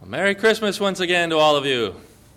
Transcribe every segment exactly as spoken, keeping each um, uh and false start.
Well, Merry Christmas once again to all of you.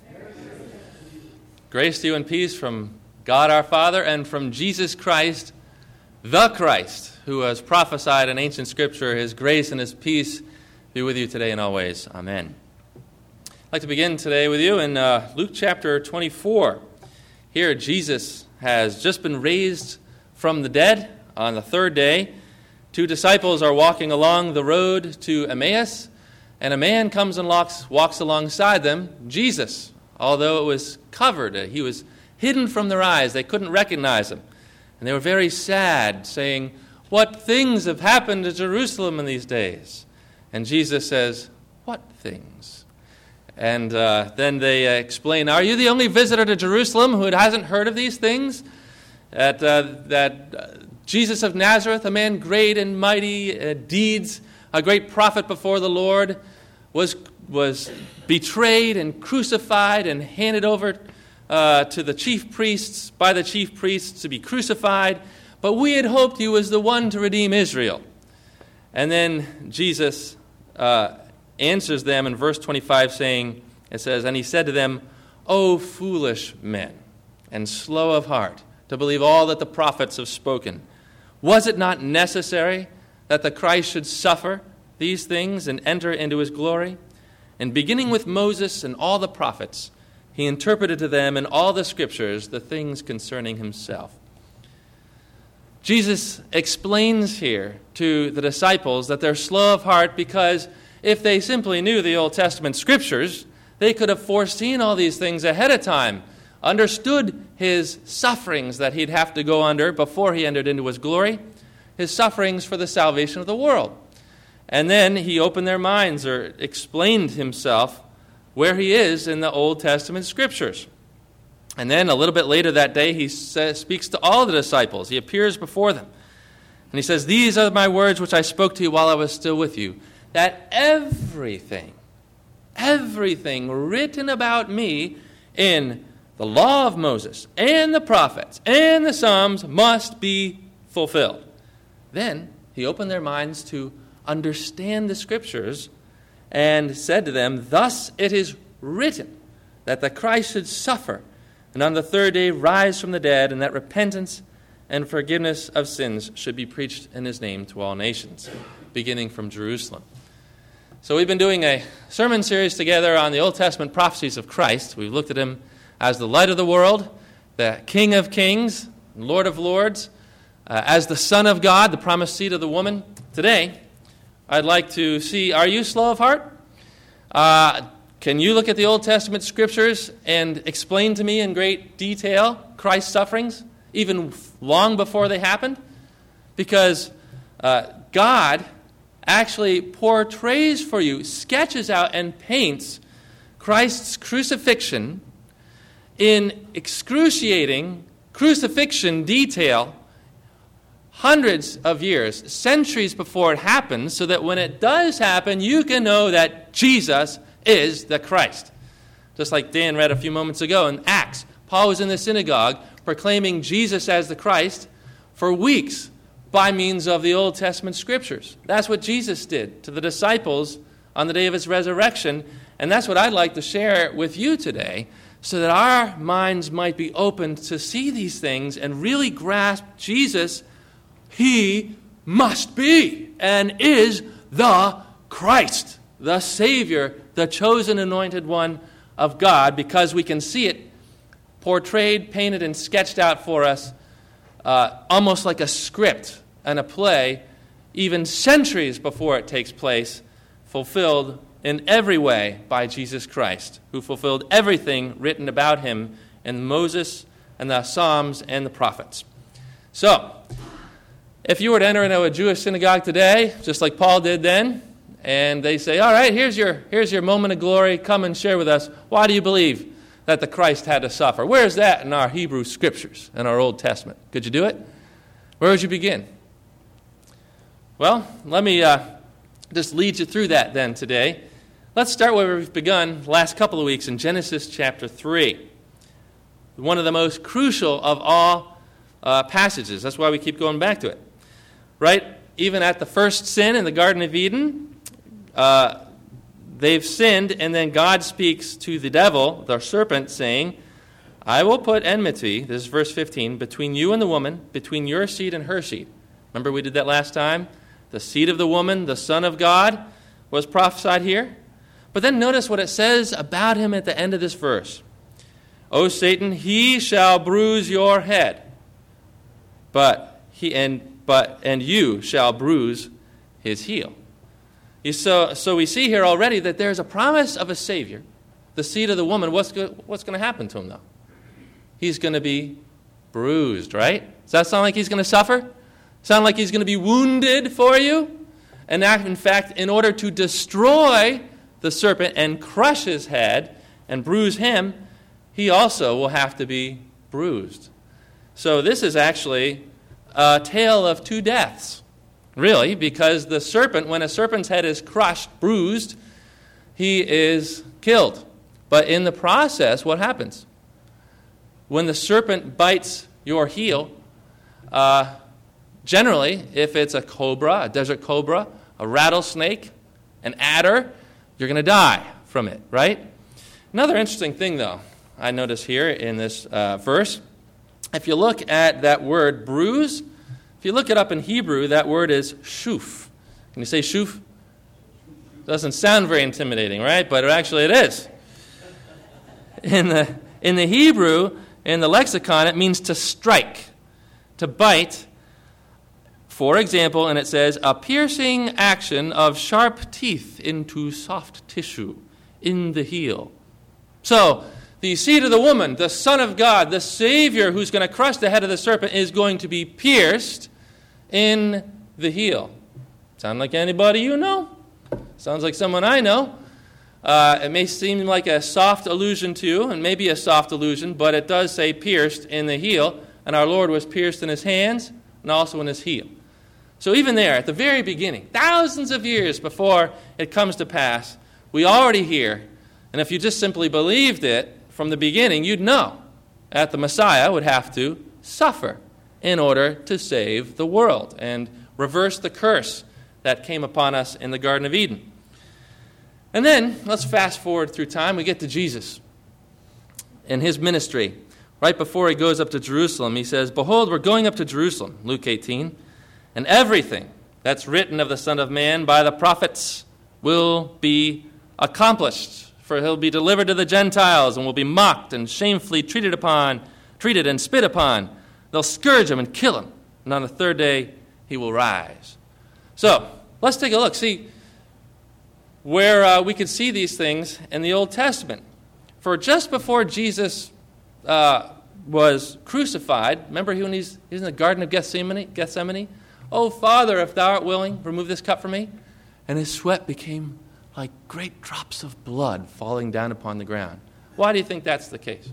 Grace to you and peace from God our Father and from Jesus Christ, the Christ, who has prophesied in ancient Scripture. His grace and His peace be with you today and always. Amen. I'd like to begin today with you in uh, Luke chapter twenty-four. Here Jesus has just been raised from the dead on the third day. Two disciples are walking along the road to Emmaus, and a man comes and walks, walks alongside them, Jesus. Although it was covered, he was hidden from their eyes. They couldn't recognize him. And they were very sad, saying, "What things have happened to Jerusalem in these days?" And Jesus says, "What things?" And uh, then they uh, explain, "Are you the only visitor to Jerusalem who hasn't heard of these things? That, uh, that uh, Jesus of Nazareth, a man great and mighty uh, deeds, a great prophet before the Lord, was was betrayed and crucified and handed over uh, to the chief priests, by the chief priests to be crucified. But we had hoped he was the one to redeem Israel." And then Jesus uh, answers them in verse twenty-five, saying, it says, "And he said to them, 'O foolish men, and slow of heart, to believe all that the prophets have spoken. Was it not necessary that the Christ should suffer these things and enter into his glory?' And beginning with Moses and all the prophets, he interpreted to them in all the Scriptures the things concerning himself." Jesus explains here to the disciples that they're slow of heart because if they simply knew the Old Testament Scriptures, they could have foreseen all these things ahead of time, understood his sufferings that he'd have to go under before he entered into his glory, his sufferings for the salvation of the world. And then he opened their minds or explained himself where he is in the Old Testament Scriptures. And then a little bit later that day, he says, speaks to all the disciples. He appears before them. And he says, "These are my words which I spoke to you while I was still with you, that everything, everything written about me in the law of Moses and the prophets and the Psalms must be fulfilled." Then he opened their minds to understand the Scriptures and said to them, "Thus it is written that the Christ should suffer and on the third day rise from the dead, and that repentance and forgiveness of sins should be preached in his name to all nations, beginning from Jerusalem." So we've been doing a sermon series together on the Old Testament prophecies of Christ. We've looked at him as the light of the world, the King of kings, Lord of lords, uh, as the Son of God, the promised seed of the woman. Today, I'd like to see, are you slow of heart? Uh, can you look at the Old Testament Scriptures and explain to me in great detail Christ's sufferings, even long before they happened? Because uh, God actually portrays for you, sketches out and paints Christ's crucifixion in excruciating crucifixion detail hundreds of years, centuries before it happens, so that when it does happen, you can know that Jesus is the Christ. Just like Dan read a few moments ago in Acts, Paul was in the synagogue proclaiming Jesus as the Christ for weeks by means of the Old Testament Scriptures. That's what Jesus did to the disciples on the day of his resurrection, and that's what I'd like to share with you today, so that our minds might be opened to see these things and really grasp Jesus. He must be and is the Christ, the Savior, the chosen anointed one of God, because we can see it portrayed, painted, and sketched out for us uh, almost like a script and a play, even centuries before it takes place, fulfilled in every way by Jesus Christ, who fulfilled everything written about him in Moses and the Psalms and the prophets. So, if you were to enter into a Jewish synagogue today, just like Paul did then, and they say, "All right, here's your here's your moment of glory. Come and share with us. Why do you believe that the Christ had to suffer?" Where's that in our Hebrew Scriptures, in our Old Testament? Could you do it? Where would you begin? Well, let me uh, just lead you through that then today. Let's start where we've begun the last couple of weeks in Genesis chapter three. One of the most crucial of all uh, passages. That's why we keep going back to it. Right? Even at the first sin in the Garden of Eden, uh, they've sinned, and then God speaks to the devil, the serpent, saying, I will put enmity, this is verse fifteen, between you and the woman, between your seed and her seed. Remember we did that last time? The seed of the woman, the Son of God, was prophesied here. But then notice what it says about him at the end of this verse. O Satan, he shall bruise your head, but he and but and you shall bruise his heel. You, so, so we see here already that there's a promise of a Savior, the seed of the woman. What's go, what's going to happen to him, though? He's going to be bruised, right? Does that sound like he's going to suffer? Sound like he's going to be wounded for you? And that, in fact, in order to destroy the serpent and crush his head and bruise him, he also will have to be bruised. So this is actually a tale of two deaths, really, because the serpent, when a serpent's head is crushed, bruised, he is killed. But in the process, what happens? When the serpent bites your heel, uh, generally, if it's a cobra, a desert cobra, a rattlesnake, an adder, you're going to die from it, right? Another interesting thing, though, I notice here in this uh, verse, if you look at that word bruise, if you look it up in Hebrew, that word is shuf. Can you say shuf? Doesn't sound very intimidating, right? But actually it is. In the, in the Hebrew, in the lexicon, it means to strike, to bite. For example, and it says, a piercing action of sharp teeth into soft tissue in the heel. So, the seed of the woman, the Son of God, the Savior who's going to crush the head of the serpent, is going to be pierced in the heel. Sound like anybody you know? Sounds like someone I know. Uh, it may seem like a soft allusion to, and maybe a soft allusion, but it does say pierced in the heel, and our Lord was pierced in his hands and also in his heel. So even there, at the very beginning, thousands of years before it comes to pass, we already hear, and if you just simply believed it from the beginning, you'd know that the Messiah would have to suffer in order to save the world and reverse the curse that came upon us in the Garden of Eden. And then, let's fast forward through time. We get to Jesus and his ministry. Right before he goes up to Jerusalem, he says, behold, we're going up to Jerusalem, Luke eighteen, and everything that's written of the Son of Man by the prophets will be accomplished. For he'll be delivered to the Gentiles and will be mocked and shamefully treated upon, treated and spit upon. They'll scourge him and kill him. And on the third day, he will rise. So, let's take a look. See, where uh, we can see these things in the Old Testament. For just before Jesus uh, was crucified, remember when he's, he's in the Garden of Gethsemane, Gethsemane? Oh, Father, if thou art willing, remove this cup from me. And his sweat became like great drops of blood falling down upon the ground. Why do you think that's the case?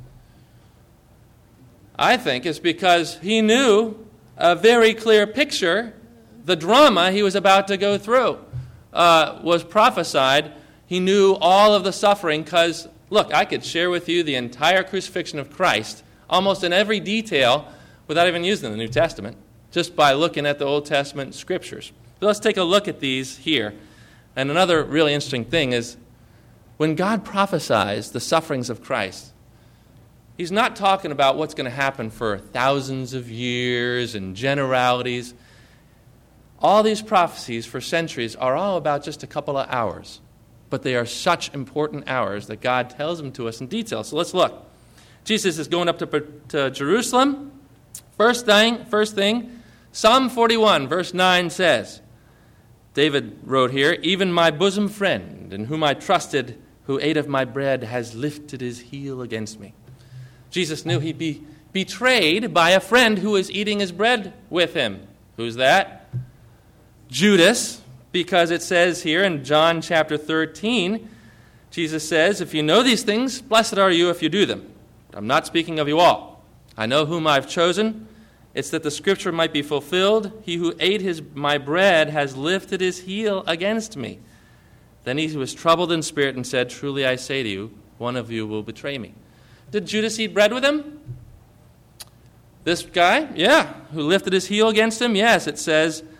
I think it's because he knew a very clear picture, the drama he was about to go through. Uh, was prophesied. He knew all of the suffering because, look, I could share with you the entire crucifixion of Christ, almost in every detail, without even using the New Testament, just by looking at the Old Testament scriptures. So let's take a look at these here. And another really interesting thing is when God prophesies the sufferings of Christ, he's not talking about what's going to happen for thousands of years and generalities. All these prophecies for centuries are all about just a couple of hours. But they are such important hours that God tells them to us in detail. So let's look. Jesus is going up to, to Jerusalem. First thing, first thing, Psalm forty-one, verse nine says, David wrote here, even my bosom friend, in whom I trusted, who ate of my bread, has lifted his heel against me. Jesus knew he'd be betrayed by a friend who was eating his bread with him. Who's that? Judas, because it says here in John chapter thirteen, Jesus says, if you know these things, blessed are you if you do them. I'm not speaking of you all. I know whom I've chosen. It's that the scripture might be fulfilled. He who ate his my bread has lifted his heel against me. Then he was troubled in spirit and said, truly I say to you, one of you will betray me. Did Judas eat bread with him? This guy? Yeah. Who lifted his heel against him? Yes, it says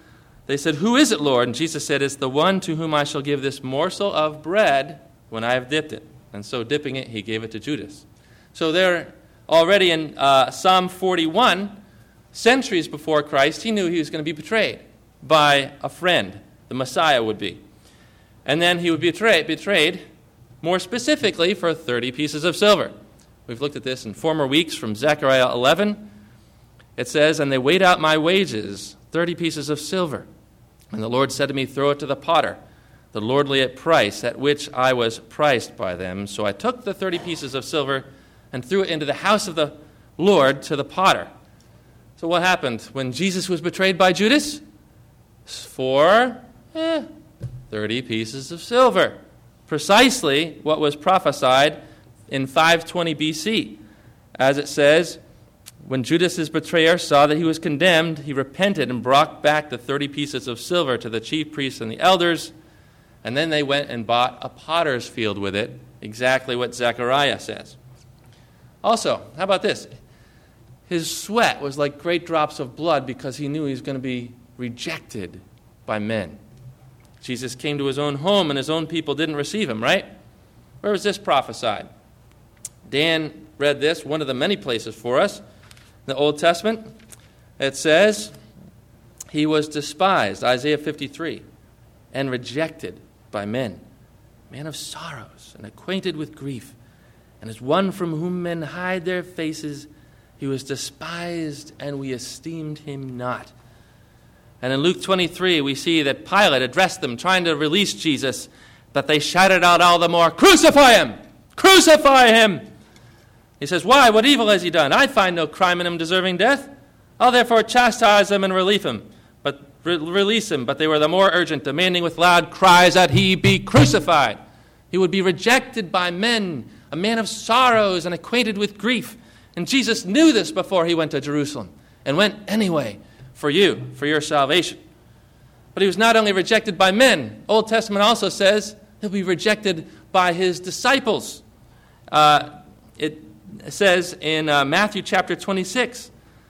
They said, "Who is it, Lord?" And Jesus said, "It's the one to whom I shall give this morsel of bread when I have dipped it." And so dipping it, he gave it to Judas. So there, already in uh, Psalm forty-one, centuries before Christ, he knew he was going to be betrayed by a friend, the Messiah would be. And then he would be betrayed, betrayed more specifically for thirty pieces of silver. We've looked at this in former weeks from Zechariah eleven. It says, "And they weighed out my wages, thirty pieces of silver. And the Lord said to me, throw it to the potter, the lordly at price, at which I was priced by them. So I took the thirty pieces of silver and threw it into the house of the Lord to the potter." So what happened when Jesus was betrayed by Judas? For eh, thirty pieces of silver. Precisely what was prophesied in five twenty B C. As it says, when Judas' betrayer saw that he was condemned, he repented and brought back the thirty pieces of silver to the chief priests and the elders, and then they went and bought a potter's field with it, exactly what Zechariah says. Also, how about this? His sweat was like great drops of blood because he knew he was going to be rejected by men. Jesus came to his own home and his own people didn't receive him, right? Where was this prophesied? Dan read this, one of the many places for us. In the Old Testament, it says, he was despised, Isaiah fifty-three, and rejected by men, man of sorrows and acquainted with grief. And as one from whom men hide their faces, he was despised, and we esteemed him not. And in Luke twenty-three, we see that Pilate addressed them, trying to release Jesus, but they shouted out all the more, "Crucify him! Crucify him!" He says, "Why? What evil has he done? I find no crime in him deserving death. I'll therefore chastise him and relieve him, but re- release him." But they were the more urgent, demanding with loud cries that he be crucified. He would be rejected by men, a man of sorrows and acquainted with grief. And Jesus knew this before he went to Jerusalem and went anyway for you, for your salvation. But he was not only rejected by men. Old Testament also says he'll be rejected by his disciples. Uh, it says in uh, Matthew chapter twenty-six,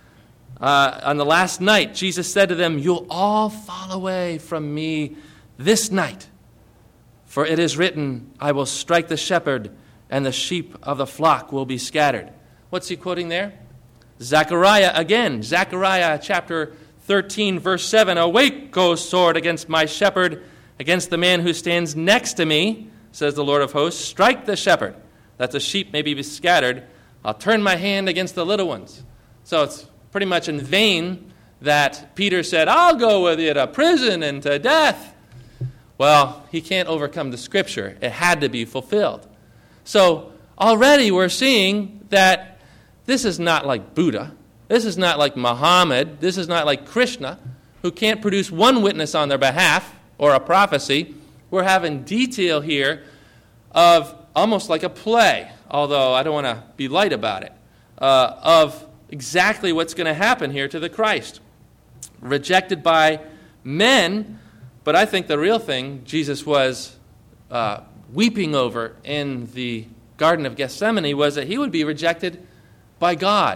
uh, on the last night, Jesus said to them, "You'll all fall away from me this night. For it is written, I will strike the shepherd, and the sheep of the flock will be scattered." What's he quoting there? Zechariah again. Zechariah chapter thirteen, verse seven. "Awake, O sword, against my shepherd, against the man who stands next to me, says the Lord of hosts. Strike the shepherd, that the sheep may be scattered. I'll turn my hand against the little ones." So it's pretty much in vain that Peter said, "I'll go with you to prison and to death." Well, he can't overcome the Scripture. It had to be fulfilled. So already we're seeing that this is not like Buddha. This is not like Muhammad. This is not like Krishna, who can't produce one witness on their behalf or a prophecy. We're having detail here of almost like a play, although I don't want to be light about it, uh, of exactly what's going to happen here to the Christ. Rejected by men, but I think the real thing Jesus was uh, weeping over in the Garden of Gethsemane was that he would be rejected by God.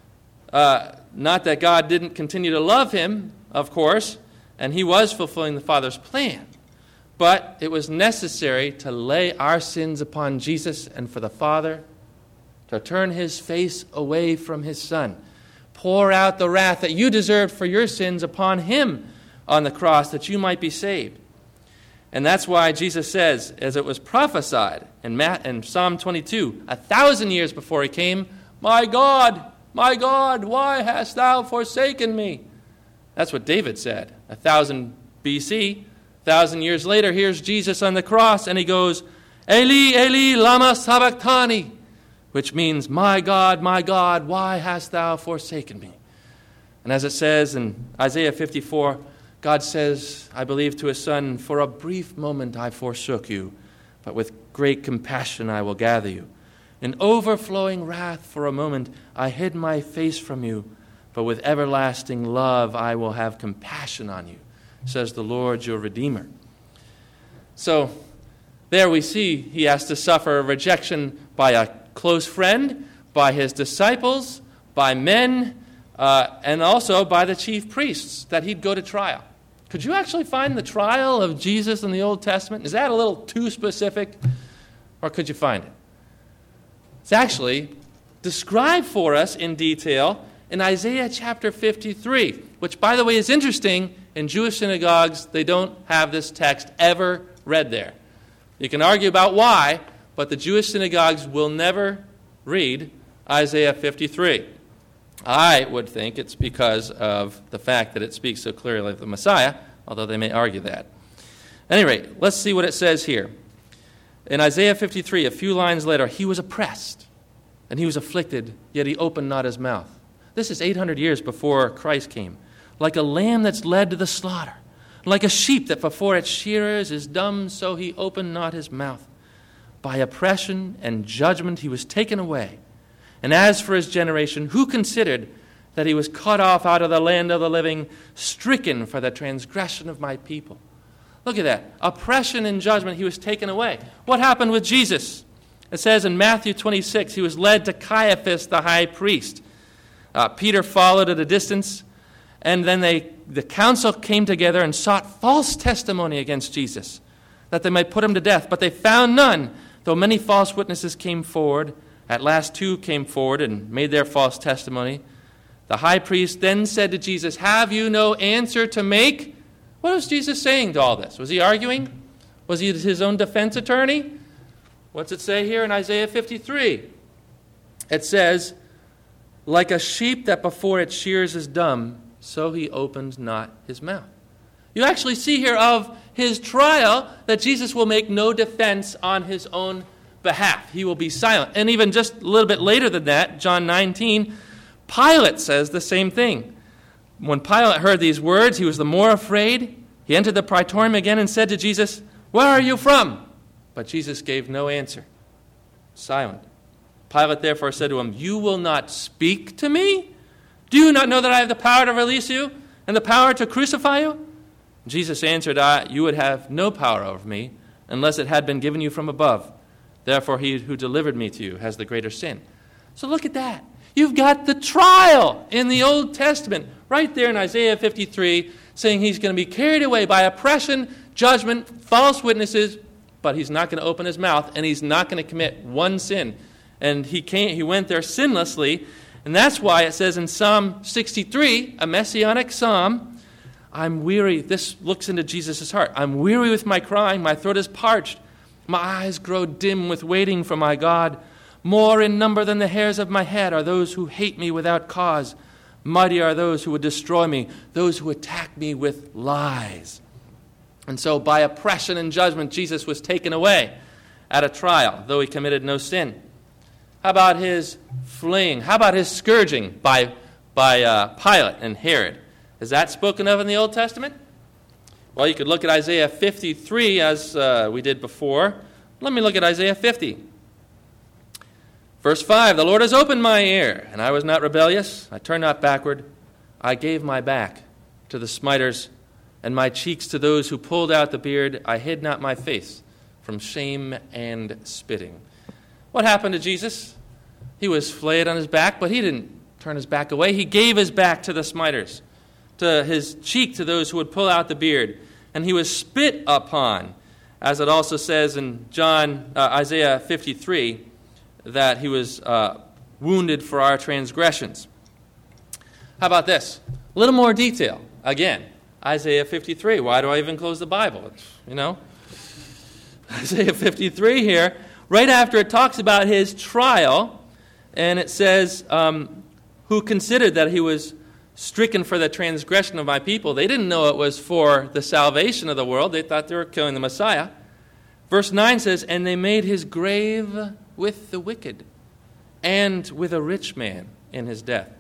Uh, not that God didn't continue to love him, of course, and he was fulfilling the Father's plan. But it was necessary to lay our sins upon Jesus and for the Father to turn his face away from his Son. Pour out the wrath that you deserved for your sins upon him on the cross that you might be saved. And that's why Jesus says, as it was prophesied in, Matt, in Psalm twenty-two, a thousand years before he came, "My God, my God, why hast thou forsaken me?" That's what David said. A thousand B C, a thousand years later, here's Jesus on the cross, and he goes, "Eli, Eli, lama sabachthani," which means, "My God, my God, why hast thou forsaken me?" And as it says in Isaiah fifty-four, God says, I believe to his Son, "For a brief moment I forsook you, but with great compassion I will gather you. In overflowing wrath for a moment I hid my face from you, but with everlasting love I will have compassion on you, says the Lord your Redeemer." So there we see he has to suffer rejection by a close friend, by his disciples, by men, uh, and also by the chief priests, that he'd go to trial. Could you actually find the trial of Jesus in the Old Testament? Is that a little too specific? Or could you find it? It's actually described for us in detail in Isaiah chapter fifty-three, which, by the way, is interesting. In Jewish synagogues, they don't have this text ever read there. You can argue about why, but the Jewish synagogues will never read Isaiah fifty-three. I would think it's because of the fact that it speaks so clearly of the Messiah, although they may argue that. At any rate, let's see what it says here. In Isaiah fifty-three, a few lines later, he was oppressed, and he was afflicted, yet he opened not his mouth. This is eight hundred years before Christ came. Like a lamb that's led to the slaughter, like a sheep that before its shearers is dumb, so he opened not his mouth. By oppression and judgment he was taken away. And as for his generation, who considered that he was cut off out of the land of the living, stricken for the transgression of my people? Look at that. Oppression and judgment, he was taken away. What happened with Jesus? It says in Matthew twenty-six, he was led to Caiaphas the high priest. Uh, Peter followed at a distance, and then they, the council came together and sought false testimony against Jesus, that they might put him to death. But they found none, though many false witnesses came forward. At last two came forward and made their false testimony. The high priest then said to Jesus, have you no answer to make? What was Jesus saying to all this? Was he arguing? Was he his own defense attorney? What's it say here in Isaiah fifty-three? It says, like a sheep that before its shears is dumb, so he opened not his mouth. You actually see here of his trial that Jesus will make no defense on his own behalf. He will be silent. And even just a little bit later than that, John nineteen, Pilate says the same thing. When Pilate heard these words, he was the more afraid. He entered the praetorium again and said to Jesus, where are you from? But Jesus gave no answer. Silent. Pilate therefore said to him, you will not speak to me? Do you not know that I have the power to release you and the power to crucify you? Jesus answered, I, you would have no power over me unless it had been given you from above. Therefore he who delivered me to you has the greater sin. So look at that. You've got the trial in the Old Testament right there in Isaiah fifty-three, saying he's going to be carried away by oppression, judgment, false witnesses, but he's not going to open his mouth, and he's not going to commit one sin. And he came, he went there sinlessly, and that's why it says in Psalm sixty-three, a messianic psalm, I'm weary. This looks into Jesus' heart. I'm weary with my crying. My throat is parched. My eyes grow dim with waiting for my God. More in number than the hairs of my head are those who hate me without cause. Mighty are those who would destroy me, those who attack me with lies. And so by oppression and judgment, Jesus was taken away at a trial, though he committed no sin. How about his flaying? How about his scourging by, by uh, Pilate and Herod? Is that spoken of in the Old Testament? Well, you could look at Isaiah fifty-three as uh, we did before. Let me look at Isaiah fifty. Verse five, the Lord has opened my ear, and I was not rebellious. I turned not backward. I gave my back to the smiters, and my cheeks to those who pulled out the beard. I hid not my face from shame and spitting. What happened to Jesus? He was flayed on his back, but he didn't turn his back away. He gave his back to the smiters, to his cheek to those who would pull out the beard. And he was spit upon, as it also says in John uh, Isaiah fifty-three, that he was uh, wounded for our transgressions. How about this? A little more detail. Again, Isaiah fifty-three. Why do I even close the Bible? It's, you know, Isaiah fifty-three here, right after it talks about his trial, and it says, um, who considered that he was stricken for the transgression of my people. They didn't know it was for the salvation of the world. They thought they were killing the Messiah. Verse nine says, and they made his grave with the wicked and with a rich man in his death.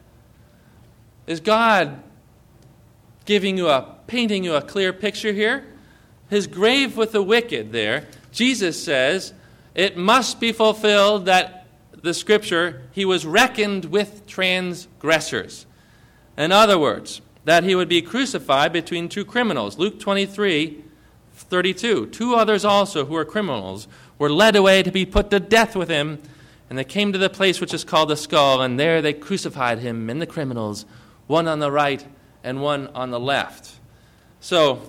Is God giving you a, painting you a clear picture here? His grave with the wicked there, Jesus says, it must be fulfilled that the scripture, he was reckoned with transgressors. In other words, that he would be crucified between two criminals. Luke twenty-three, thirty-two. Two others also who were criminals were led away to be put to death with him. And they came to the place which is called the skull, and there they crucified him and the criminals, one on the right and one on the left. So,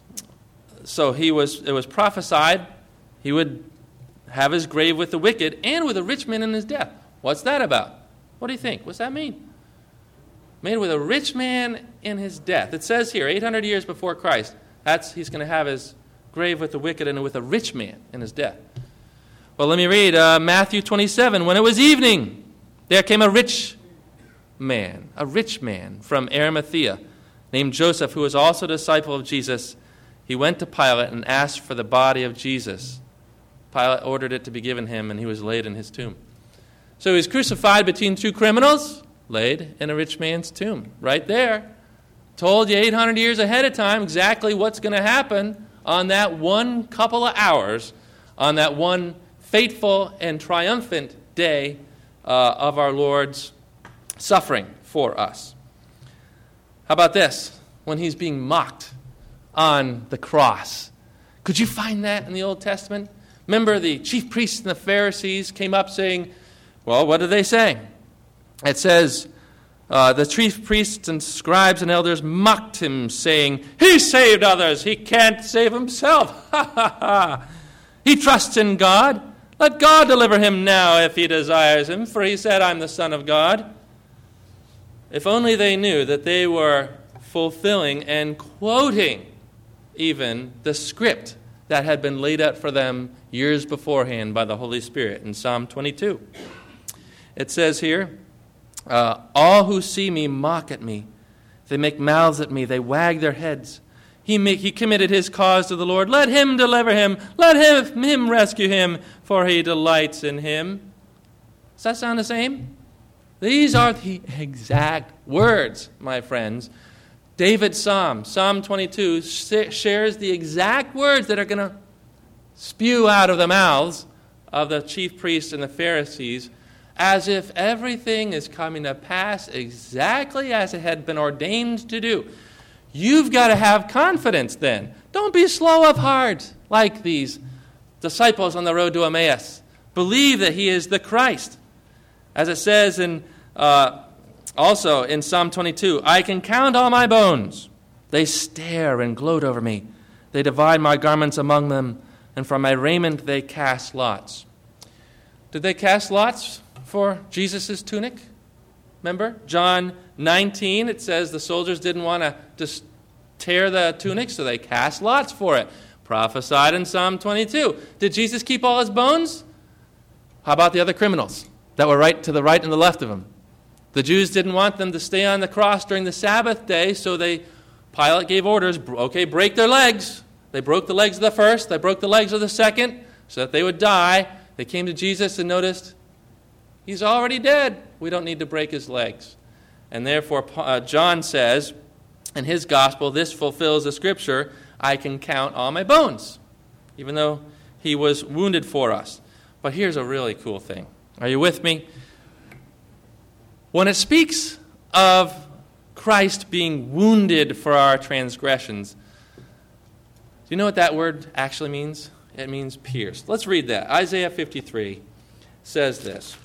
so he was. It was prophesied he would have his grave with the wicked and with a rich man in his death. What's that about? What do you think? What's that mean? Made with a rich man in his death. It says here, eight hundred years before Christ, that's he's going to have his grave with the wicked and with a rich man in his death. Well, let me read uh, Matthew twenty-seven. When it was evening, there came a rich man, a rich man from Arimathea, named Joseph, who was also a disciple of Jesus. He went to Pilate and asked for the body of Jesus. Pilate ordered it to be given him, and he was laid in his tomb. So he was crucified between two criminals, laid in a rich man's tomb. Right there. Told you eight hundred years ahead of time exactly what's going to happen on that one couple of hours, on that one fateful and triumphant day uh, of our Lord's suffering for us. How about this? When he's being mocked on the cross. Could you find that in the Old Testament? Remember, the chief priests and the Pharisees came up saying, well, what are they saying? It says, uh, the chief priests and scribes and elders mocked him, saying, he saved others, he can't save himself. Ha ha ha. He trusts in God. Let God deliver him now if he desires him, for he said, I'm the Son of God. If only they knew that they were fulfilling and quoting even the script that had been laid out for them years beforehand by the Holy Spirit in Psalm twenty-two. It says here, uh, all who see me mock at me. They make mouths at me. They wag their heads. He, make, he committed his cause to the Lord. Let him deliver him. Let him, him rescue him, for he delights in him. Does that sound the same? These are the exact words, my friends. David's psalm, Psalm twenty-two, shares the exact words that are going to spew out of the mouths of the chief priests and the Pharisees, as if everything is coming to pass exactly as it had been ordained to do. You've got to have confidence then. Don't be slow of heart like these disciples on the road to Emmaus. Believe that he is the Christ. As it says in uh, also in Psalm twenty-two, I can count all my bones. They stare and gloat over me. They divide my garments among them, and from my raiment they cast lots. Did they cast lots for Jesus' tunic? Remember? John nineteen, it says the soldiers didn't want to just tear the tunic, so they cast lots for it. Prophesied in Psalm twenty-two. Did Jesus keep all his bones? How about the other criminals that were right to the right and the left of him? The Jews didn't want them to stay on the cross during the Sabbath day, so they Pilate gave orders, okay, break their legs. They broke the legs of the first, they broke the legs of the second, so that they would die. They came to Jesus and noticed, he's already dead. We don't need to break his legs. And therefore, uh, John says in his gospel, this fulfills the scripture, I can count all my bones, even though he was wounded for us. But here's a really cool thing. Are you with me? When it speaks of Christ being wounded for our transgressions, do you know what that word actually means? It means pierced. Let's read that. Isaiah fifty-three says this.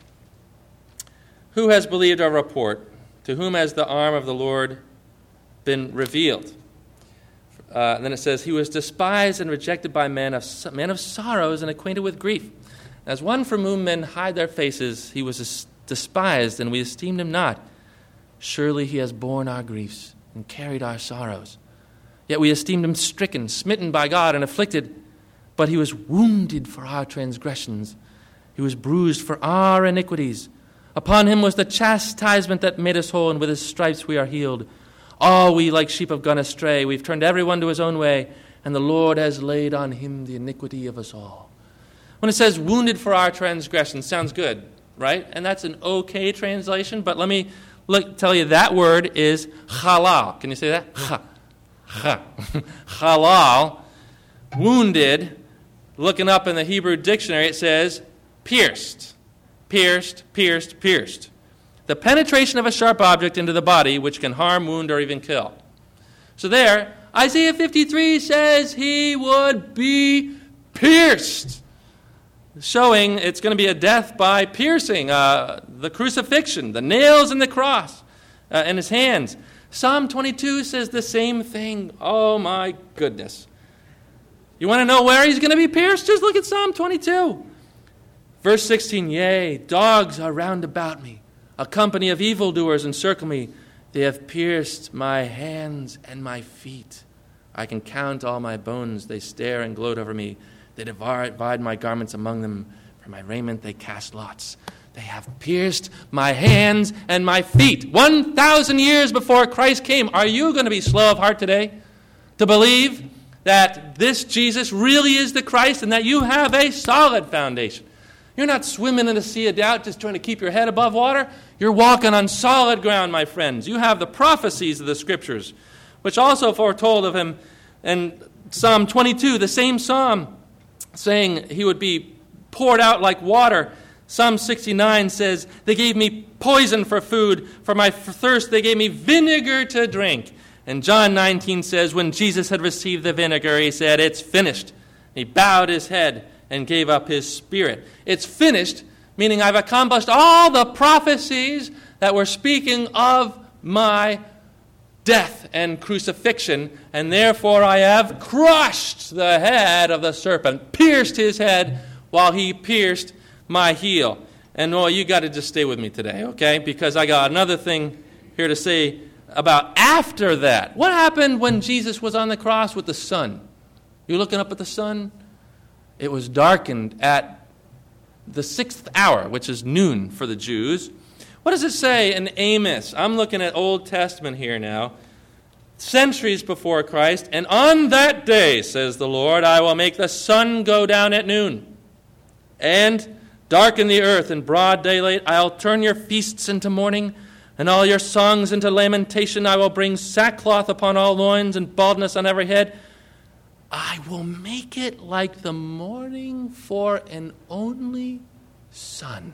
Who has believed our report? To whom has the arm of the Lord been revealed? Uh, and then it says, he was despised and rejected by men of, men of sorrows and acquainted with grief. As one from whom men hide their faces, he was despised, and we esteemed him not. Surely he has borne our griefs and carried our sorrows. Yet we esteemed him stricken, smitten by God, and afflicted. But he was wounded for our transgressions. He was bruised for our iniquities. Upon him was the chastisement that made us whole, and with his stripes we are healed. All we like sheep have gone astray. We've turned everyone to his own way, and the Lord has laid on him the iniquity of us all. When it says wounded for our transgressions, sounds good, right? And that's an okay translation, but let me look, tell you that word is halal. Can you say that? Ha. Ha. Halal, wounded. Looking up in the Hebrew dictionary, it says pierced. Pierced, pierced, pierced. The penetration of a sharp object into the body which can harm, wound, or even kill. So there, Isaiah fifty-three says he would be pierced, showing it's going to be a death by piercing, uh, the crucifixion, the nails in the cross uh, in his hands. Psalm twenty-two says the same thing. Oh my goodness. You want to know where he's going to be pierced? Just look at Psalm twenty-two. Verse sixteen, yea, dogs are round about me. A company of evildoers encircle me. They have pierced my hands and my feet. I can count all my bones. They stare and gloat over me. They divide my garments among them. For my raiment they cast lots. They have pierced my hands and my feet. One thousand years before Christ came, are you going to be slow of heart today to believe that this Jesus really is the Christ and that you have a solid foundation? You're not swimming in a sea of doubt just trying to keep your head above water. You're walking on solid ground, my friends. You have the prophecies of the Scriptures, which also foretold of him in Psalm twenty-two, the same psalm, saying he would be poured out like water. Psalm sixty-nine says, they gave me poison for food. For my thirst, they gave me vinegar to drink. And John nineteen says, when Jesus had received the vinegar, he said, it's finished. He bowed his head and gave up his spirit. It's finished, meaning I've accomplished all the prophecies that were speaking of my death and crucifixion, and therefore I have crushed the head of the serpent, pierced his head while he pierced my heel. And oh, you got to just stay with me today, okay? Because I got another thing here to say about after that. What happened when Jesus was on the cross with the sun? You looking up at the sun? It was darkened at the sixth hour, which is noon for the Jews. What does it say in Amos? I'm looking at Old Testament here now. Centuries before Christ. And on that day, says the Lord, I will make the sun go down at noon and darken the earth in broad daylight. I'll turn your feasts into mourning and all your songs into lamentation. I will bring sackcloth upon all loins and baldness on every head. I will make it like the morning for an only son,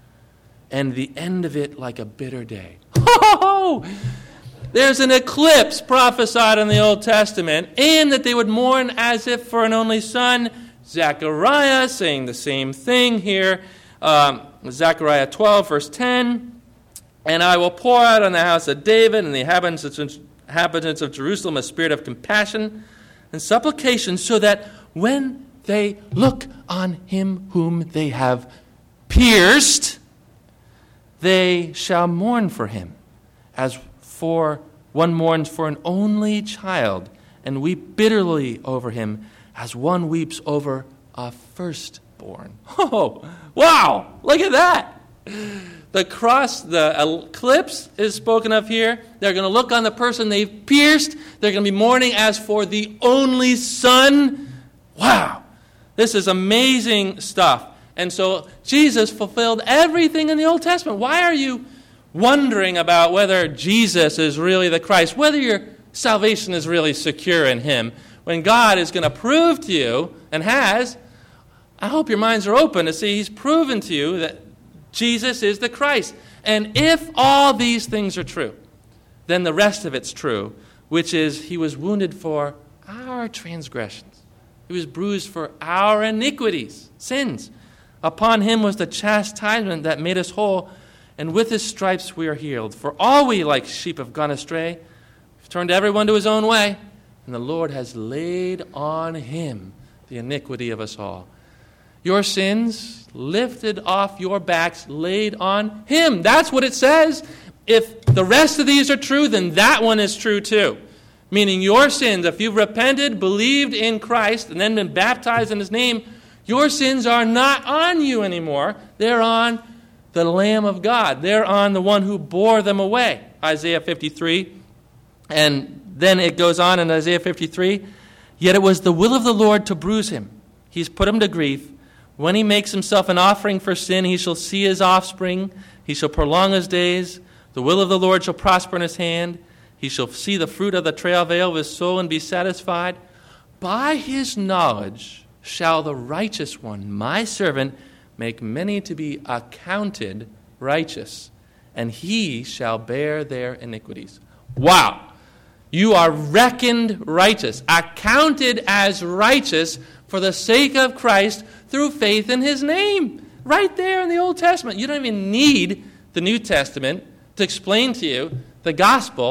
and the end of it like a bitter day. Ho! There's an eclipse prophesied in the Old Testament, and that they would mourn as if for an only son. Zechariah saying the same thing here. Um, Zechariah twelve, verse ten. And I will pour out on the house of David and the inhabitants of Jerusalem a spirit of compassion and supplication, so that when they look on him whom they have pierced, they shall mourn for him, as for one mourns for an only child, and weep bitterly over him, as one weeps over a firstborn. Oh, wow! Look at that! The cross, the eclipse is spoken of here. They're going to look on the person they've pierced. They're going to be mourning as for the only son. Wow. This is amazing stuff. And so Jesus fulfilled everything in the Old Testament. Why are you wondering about whether Jesus is really the Christ, whether your salvation is really secure in him, when God is going to prove to you, and has? I hope your minds are open to see he's proven to you that Jesus is the Christ. And if all these things are true, then the rest of it's true, which is he was wounded for our transgressions. He was bruised for our iniquities, sins. Upon him was the chastisement that made us whole, and with his stripes we are healed. For all we like sheep have gone astray. We've turned everyone to his own way, and the Lord has laid on him the iniquity of us all. Your sins lifted off your backs, laid on him. That's what it says. If the rest of these are true, then that one is true too. Meaning your sins, if you've repented, believed in Christ, and then been baptized in his name, your sins are not on you anymore. They're on the Lamb of God. They're on the one who bore them away. Isaiah fifty-three. And then it goes on in Isaiah fifty-three. Yet it was the will of the Lord to bruise him. He's put him to grief. When he makes himself an offering for sin, he shall see his offspring. He shall prolong his days. The will of the Lord shall prosper in his hand. He shall see the fruit of the travail of his soul and be satisfied. By his knowledge shall the righteous one, my servant, make many to be accounted righteous, and he shall bear their iniquities. Wow! You are reckoned righteous, accounted as righteous for the sake of Christ through faith in his name. Right there in the Old Testament. You don't even need the New Testament to explain to you the gospel.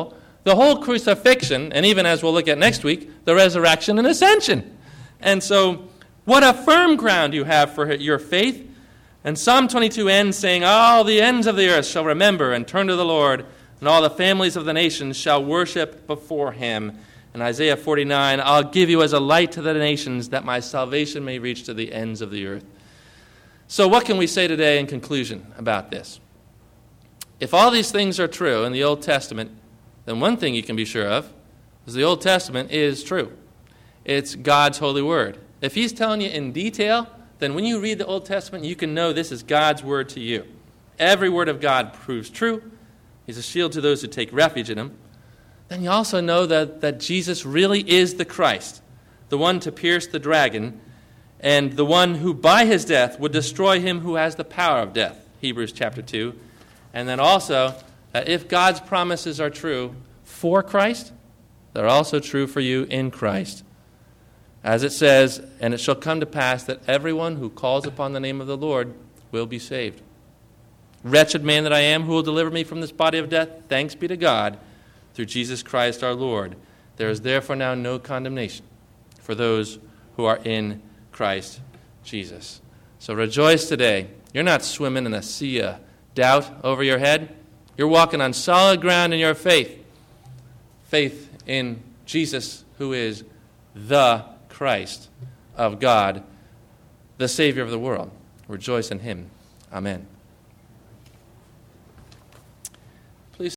the whole crucifixion, and even as we'll look at next week, the resurrection and ascension. And so, what a firm ground you have for your faith. And Psalm twenty-two ends saying, all the ends of the earth shall remember and turn to the Lord, and all the families of the nations shall worship before him. And Isaiah forty-nine, I'll give you as a light to the nations, that my salvation may reach to the ends of the earth. So what can we say today in conclusion about this? If all these things are true in the Old Testament, then one thing you can be sure of is the Old Testament is true. It's God's holy word. If he's telling you in detail, then when you read the Old Testament, you can know this is God's word to you. Every word of God proves true. He's a shield to those who take refuge in him. Then you also know that, that Jesus really is the Christ, the one to pierce the dragon, and the one who by his death would destroy him who has the power of death, Hebrews chapter two. And then also, that if God's promises are true for Christ, they're also true for you in Christ. As it says, and it shall come to pass that everyone who calls upon the name of the Lord will be saved. Wretched man that I am, who will deliver me from this body of death? Thanks be to God, through Jesus Christ our Lord. There is therefore now no condemnation for those who are in Christ Jesus. So rejoice today. You're not swimming in a sea of doubt over your head. You're walking on solid ground in your faith. Faith in Jesus, who is the Christ of God, the Savior of the world. Rejoice in him. Amen.